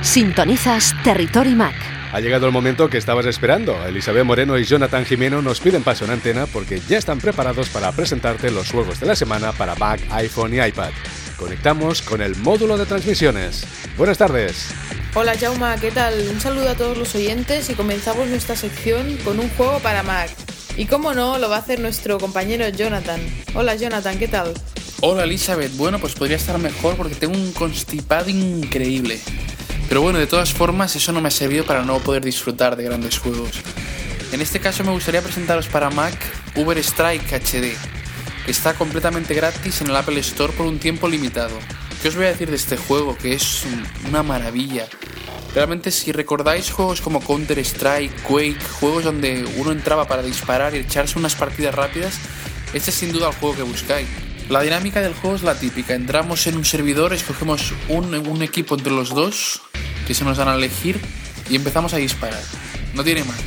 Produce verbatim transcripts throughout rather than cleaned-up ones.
Sintonizas Territory Mac. Ha llegado el momento que estabas esperando. Elisabeth Moreno y Jonathan Jimeno nos piden paso en antena porque ya están preparados para presentarte los juegos de la semana para Mac, iPhone y iPad. Conectamos con el módulo de transmisiones. Buenas tardes. Hola Jauma, ¿qué tal? Un saludo a todos los oyentes y comenzamos nuestra sección con un juego para Mac. Y cómo no, lo va a hacer nuestro compañero Jonathan. Hola Jonathan, ¿qué tal? Hola Elizabeth, bueno, pues podría estar mejor porque tengo un constipado increíble. Pero bueno, de todas formas, eso no me ha servido para no poder disfrutar de grandes juegos. En este caso me gustaría presentaros para Mac Uber Strike H D, que está completamente gratis en el Apple Store por un tiempo limitado. ¿Qué os voy a decir de este juego? Que es una maravilla. Realmente, si recordáis juegos como Counter Strike, Quake, juegos donde uno entraba para disparar y echarse unas partidas rápidas, este es sin duda el juego que buscáis. La dinámica del juego es la típica. Entramos en un servidor, escogemos un, un equipo entre los dos que se nos dan a elegir y empezamos a disparar. No tiene más.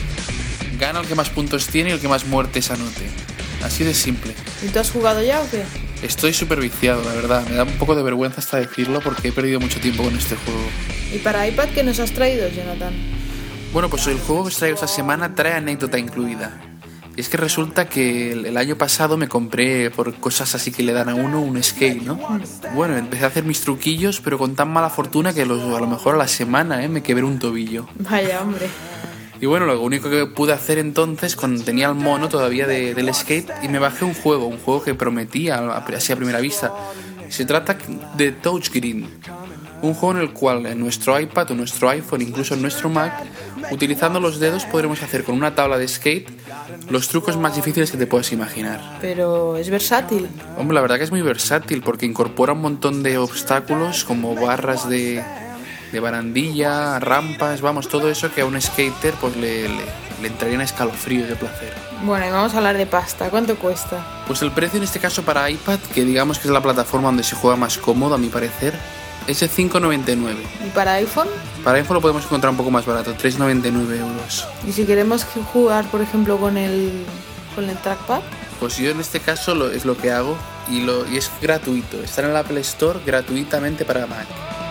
Gana el que más puntos tiene y el que más muertes anote. Así de simple. ¿Y tú has jugado ya o qué? Estoy súper viciado, la verdad. Me da un poco de vergüenza hasta decirlo porque he perdido mucho tiempo con este juego. ¿Y para iPad qué nos has traído, Jonathan? Bueno, pues el juego que os traigo esta semana trae anécdota incluida. Y es que resulta que el, el año pasado me compré, por cosas así que le dan a uno, un skate, ¿no? Bueno, empecé a hacer mis truquillos, pero con tan mala fortuna que los, a lo mejor a la semana ¿eh? me quebré un tobillo. Vaya, hombre. Y bueno, lo único que pude hacer entonces, cuando tenía el mono todavía de, del skate, y me bajé un juego, un juego que prometía así a primera vista. Se trata de Touchgreen, un juego en el cual en nuestro iPad o nuestro iPhone, incluso en nuestro Mac, utilizando los dedos podremos hacer con una tabla de skate los trucos más difíciles que te puedas imaginar. Pero es versátil. Hombre, la verdad que es muy versátil porque incorpora un montón de obstáculos como barras de, de barandilla, rampas, vamos, todo eso que a un skater pues le, le, le entrarían escalofríos de placer. Bueno, y vamos a hablar de pasta. ¿Cuánto cuesta? Pues el precio en este caso para iPad, que digamos que es la plataforma donde se juega más cómodo a mi parecer, es de cinco noventa y nueve. ¿Y para iPhone? Para iPhone lo podemos encontrar un poco más barato, tres noventa y nueve euros. ¿Y si queremos jugar, por ejemplo, con el con el trackpad? Pues yo en este caso lo, es lo que hago y, lo, y es gratuito. Está en el Apple Store gratuitamente para Mac.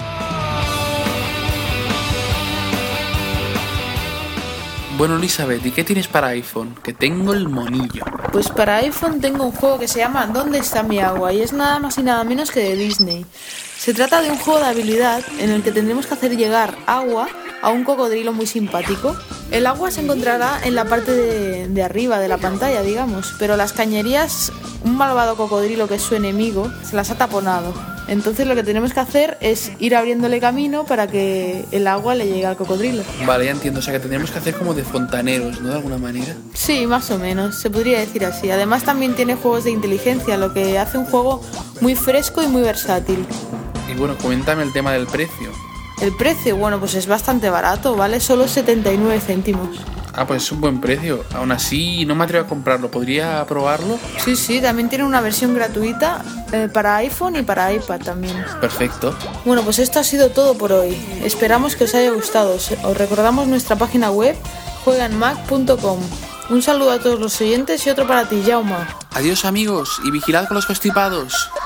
Bueno, Elizabeth, ¿y qué tienes para iPhone? Que tengo el monillo. Pues para iPhone tengo un juego que se llama ¿Dónde está mi agua? Y es nada más y nada menos que de Disney. Se trata de un juego de habilidad en el que tendremos que hacer llegar agua a un cocodrilo muy simpático. El agua se encontrará en la parte de, de arriba de la pantalla, digamos, pero las cañerías, un malvado cocodrilo que es su enemigo, se las ha taponado. Entonces lo que tenemos que hacer es ir abriéndole camino para que el agua le llegue al cocodrilo. Vale, ya entiendo, o sea que tendríamos que hacer como de fontaneros, ¿no? De alguna manera. Sí, más o menos, se podría decir así. Además también tiene juegos de inteligencia, lo que hace un juego muy fresco y muy versátil. Y bueno, coméntame el tema del precio. El precio, bueno, pues es bastante barato, vale solo setenta y nueve céntimos. Ah, pues es un buen precio. Aún así, no me atrevo a comprarlo. ¿Podría probarlo? Sí, sí, también tiene una versión gratuita eh, para iPhone y para iPad también. Perfecto. Bueno, pues esto ha sido todo por hoy. Esperamos que os haya gustado. Os recordamos nuestra página web, juega en mac punto com. Un saludo a todos los oyentes y otro para ti, Jauma. Adiós amigos y vigilad con los constipados.